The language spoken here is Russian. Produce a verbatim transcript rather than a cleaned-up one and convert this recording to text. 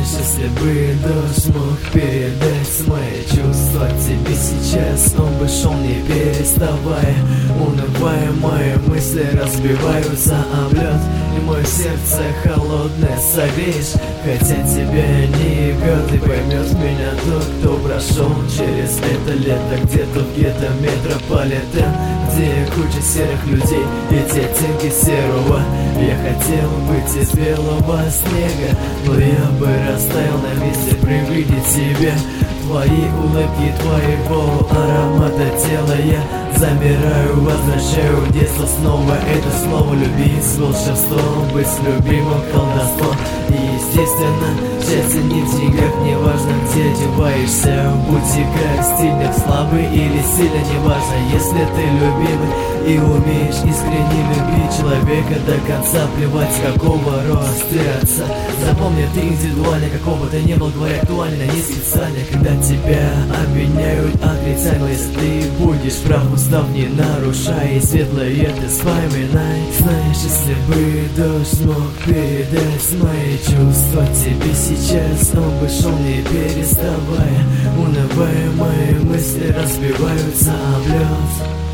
Знаешь, если бы дождь мог передать мои чувства к тебе сейчас, он бы шел не переставая. Унывая, мои мысли разбиваются об лед, и мое сердце холодное согреешь. Хотя тебя не год, и поймет меня тот, кто прошел через это лето. Где-то в гетто метрополитен, где куча серых людей и те оттенки серого. Я хотел быть из белого снега, но я бы растаял на месте при виде тебя. Твои улыбки, твоего аромата тела я замираю, возвращаю детство снова. Это слово любить, волшебством, быть любимым, колдовство. И естественно, счастье не в деньгах, не важно где одеваешься. Будь как стильный, слабый или сильно, не важно. Если ты любимый и умеешь искренне любить человека до конца, плевать с какого роста отца. Запомни, ты индивидуально, какого ты не был, говоря актуально, не специально. Когда тебя обвиняют отрицательно, если ты будешь прав, устав не нарушай, и светлое ты вспоминай. Знаешь, если бы дождь мог передать мои чувства тебе сейчас, он бы шел не переставая. Унывая, мои мысли разбиваются об лед.